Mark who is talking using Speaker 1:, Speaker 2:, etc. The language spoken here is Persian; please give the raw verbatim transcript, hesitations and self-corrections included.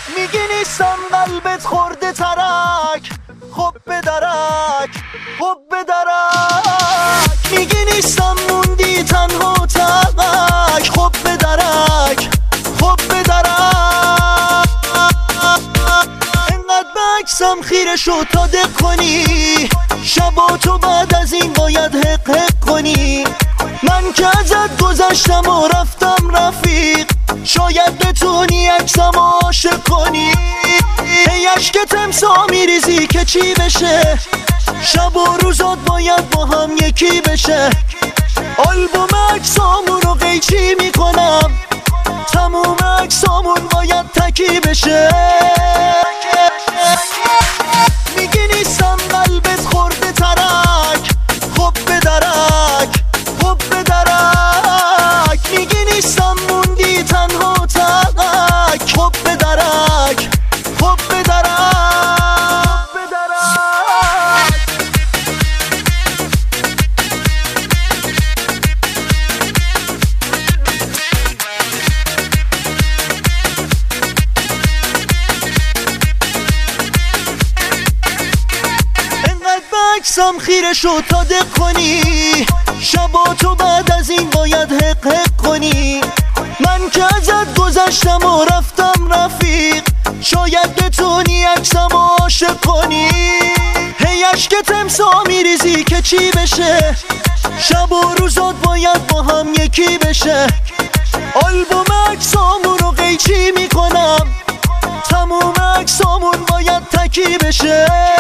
Speaker 1: میگی نیستم قلبت خورده ترک، خب به درک، خب به درک. میگی نیستم موندی تنها تک، خب به درک، خب به درک. انقدر بکسم خیره شد تا دق کنی، شبا تو بعد از این باید حق حق کنی. من که ازت گذشتم و رفتم رفیق، شاید بتونی عکسم عاشق کنی. ای عشقت امسا میریزی که چی بشه، شب و روزات باید با هم یکی بشه. آلبوم عکسامون رو قیچی میکنم، تموم عکسامون باید تکی بشه. میگی نیستم قلبت خورده ترک، خب به درک، خب به درک. میگی نیستم موندی تنها تک، خب به درک، خب به درک. عکسم خیره شد تا دق کنی، شبا تو بعد از این باید حق حق کنی. من که ازت گذشتم و رفتم رفیق، شاید بتونی عکسم عاشق کنی. هی عشقت امسا میریزی که چی بشه، شب و روزات باید با هم یکی بشه. آلبوم عکسامون رو قیچی میکنم، تموم عکسامون باید تکی بشه.